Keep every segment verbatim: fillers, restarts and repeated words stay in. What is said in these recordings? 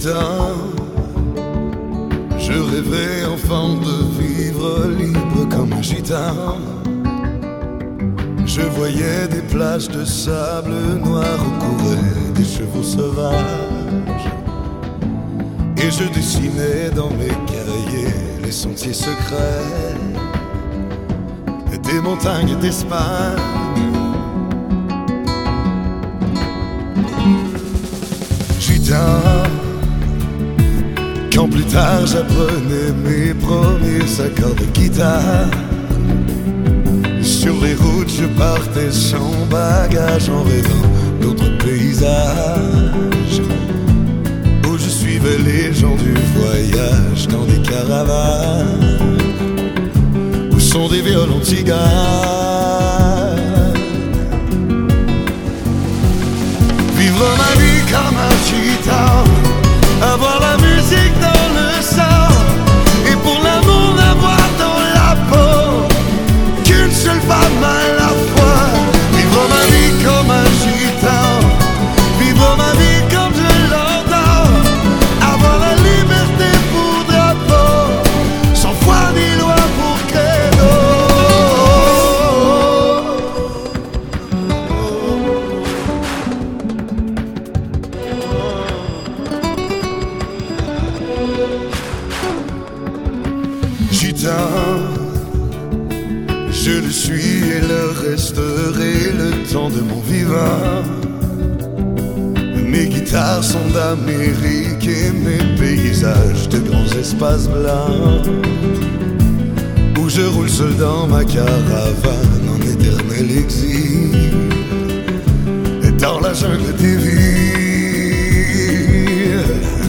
gitan, je rêvais enfant de vivre libre comme un gitan. Je voyais des plages de sable noir où couraient des chevaux sauvages, et je dessinais dans mes cahiers les sentiers secrets des montagnes d'Espagne. Gitan, quand plus tard j'apprenais mes premiers accords de guitare, sur les routes je partais sans bagage en rêvant d'autres paysages, où je suivais les gens du voyage dans des caravanes où sont des violons tiganes. Vivre ma vie comme un gitan, avoir la musique dans le sang, et pour l'amour n'avoir dans la peau qu'une seule femme à la fois. Vivre ma vie comme un gitan, vivre ma vie comme je l'entends, avoir la liberté pour drapeau, sans foi ni loi pour credo. Gitan, je le suis et le resterai le temps de mon vivant. Mes guitares sont d'Amérique et mes paysages de grands espaces blancs, où je roule seul dans ma caravane en éternel exil, et dans la jungle des villes.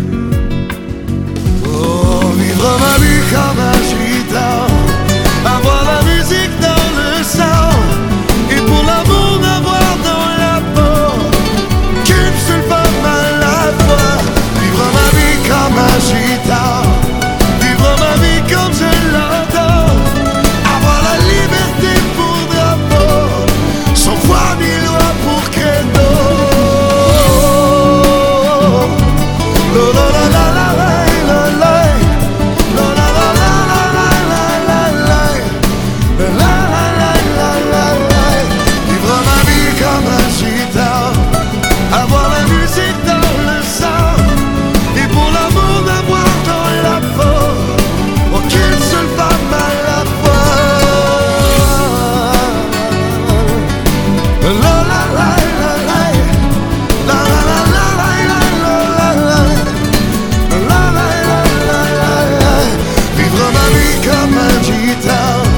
Oh, vivre ma vie comme un gitan, avoir la musique dans le sang, et pour l'amour n'avoir dans la peau qu'une seule femme à la fois. Vivre ma vie comme un gitan, vivre ma vie comme je l'entends, avoir la liberté pour drapeau, sans foi ni loi pour credo. La la la la la la la. Avoir la musique dans le sang, et pour l'amour d'avoir dans la peau aucune seule femme à la fois. La la la la la, la la la la la la la, la la la la la. Vivre ma vie comme un gitan,